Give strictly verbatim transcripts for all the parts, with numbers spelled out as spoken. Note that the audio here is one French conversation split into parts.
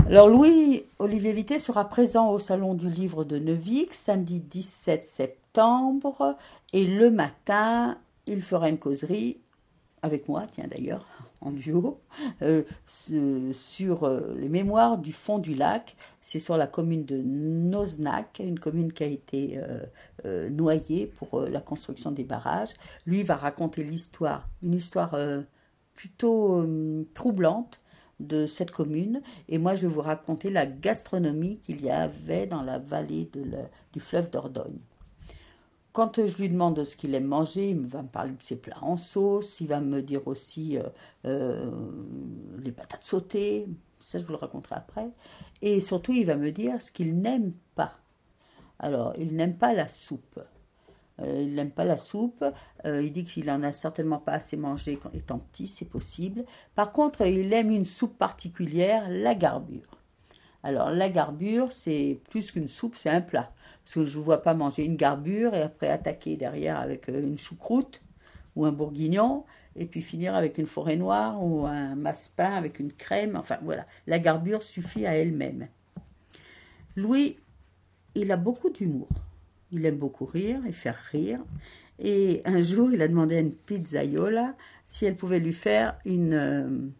Alors Louis Olivier Vité sera présent au Salon du Livre de Neuvic samedi dix-sept septembre et le matin, il fera une causerie avec moi, tiens d'ailleurs, en duo, euh, sur euh, les mémoires du fond du lac. C'est sur la commune de Noznac, une commune qui a été euh, euh, noyée pour euh, la construction des barrages. Lui va raconter l'histoire, une histoire euh, plutôt euh, troublante de cette commune. Et moi, je vais vous raconter la gastronomie qu'il y avait dans la vallée de la, du fleuve Dordogne. Quand je lui demande ce qu'il aime manger, il va me parler de ses plats en sauce, il va me dire aussi euh, euh, les patates sautées, ça je vous le raconterai après. Et surtout, il va me dire ce qu'il n'aime pas. Alors, il n'aime pas la soupe. Euh, il n'aime pas la soupe. Euh, il dit qu'il en a certainement pas assez mangé quand étant petit, c'est possible. Par contre, il aime une soupe particulière, la garbure. Alors, la garbure, c'est plus qu'une soupe, c'est un plat. Parce que je ne vois pas manger une garbure et après attaquer derrière avec une choucroute ou un bourguignon et puis finir avec une forêt noire ou un massepain avec une crème. Enfin, voilà. La garbure suffit à elle-même. Louis, il a beaucoup d'humour. Il aime beaucoup rire et faire rire. Et un jour, il a demandé à une pizzaiola si elle pouvait lui faire une,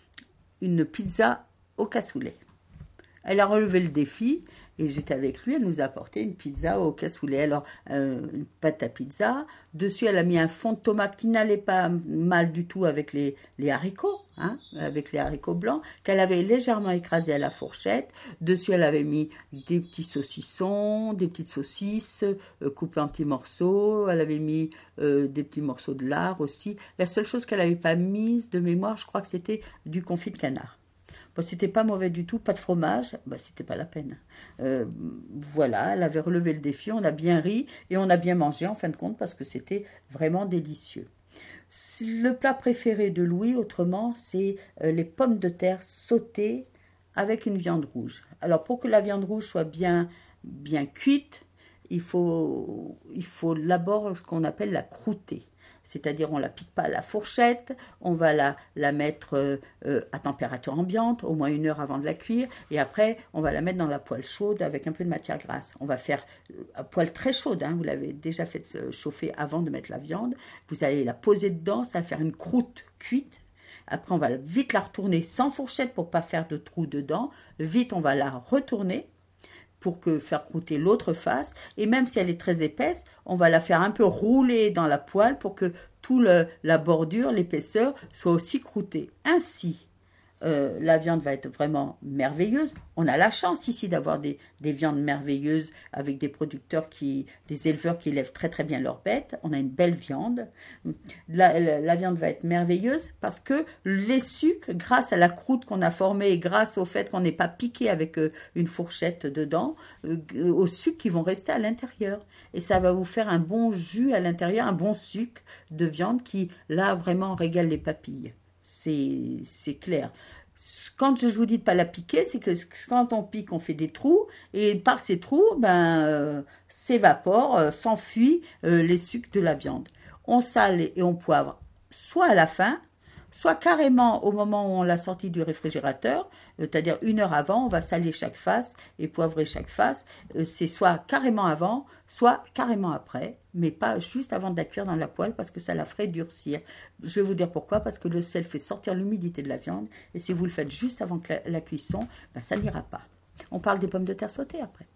une pizza au cassoulet. Elle a relevé le défi et j'étais avec lui. Elle nous a apporté une pizza au cassoulet. Alors, euh, une pâte à pizza. Dessus, elle a mis un fond de tomate qui n'allait pas mal du tout avec les, les haricots, hein, avec les haricots blancs, qu'elle avait légèrement écrasé à la fourchette. Dessus, elle avait mis des petits saucissons, des petites saucisses euh, coupées en petits morceaux. Elle avait mis euh, des petits morceaux de lard aussi. La seule chose qu'elle n'avait pas mise de mémoire, je crois que c'était du confit de canard. Bon, c'était pas mauvais du tout, pas de fromage, bah, c'était pas la peine. Euh, voilà, elle avait relevé le défi, on a bien ri et on a bien mangé en fin de compte parce que c'était vraiment délicieux. Le plat préféré de Louis, autrement, c'est euh, les pommes de terre sautées avec une viande rouge. Alors, pour que la viande rouge soit bien, bien cuite, il faut, il faut d'abord ce qu'on appelle la croûter. C'est-à-dire on ne la pique pas à la fourchette, on va la, la mettre euh, à température ambiante, au moins une heure avant de la cuire, et après on va la mettre dans la poêle chaude avec un peu de matière grasse. On va faire à poêle très chaude, hein, vous l'avez déjà fait chauffer avant de mettre la viande, vous allez la poser dedans, ça va faire une croûte cuite. Après on va vite la retourner sans fourchette pour ne pas faire de trous dedans, vite on va la retourner pour que faire croûter l'autre face, et même si elle est très épaisse, on va la faire un peu rouler dans la poêle pour que toute la bordure, l'épaisseur, soit aussi croûtée. Ainsi, euh, la viande va être vraiment merveilleuse. On a la chance ici d'avoir des, des viandes merveilleuses avec des producteurs, qui, des éleveurs qui élèvent très très bien leurs bêtes. On a une belle viande. La, la, la viande va être merveilleuse parce que les sucs, grâce à la croûte qu'on a formée et grâce au fait qu'on n'est pas piqué avec euh, une fourchette dedans, euh, aux sucs qui vont rester à l'intérieur. Et ça va vous faire un bon jus à l'intérieur, un bon suc de viande qui, là, vraiment régale les papilles. C'est clair. Quand je vous dis de ne pas la piquer, c'est que quand on pique, on fait des trous, et par ces trous, ben, euh, s'évaporent, euh, s'enfuient euh, les sucs de la viande. On sale et on poivre soit à la fin, soit carrément au moment où on l'a sorti du réfrigérateur, c'est-à-dire une heure avant, on va saler chaque face et poivrer chaque face. C'est soit carrément avant, soit carrément après, mais pas juste avant de la cuire dans la poêle parce que ça la ferait durcir. Je vais vous dire pourquoi, parce que le sel fait sortir l'humidité de la viande et si vous le faites juste avant la, la cuisson, ben ça n'ira pas. On parle des pommes de terre sautées après.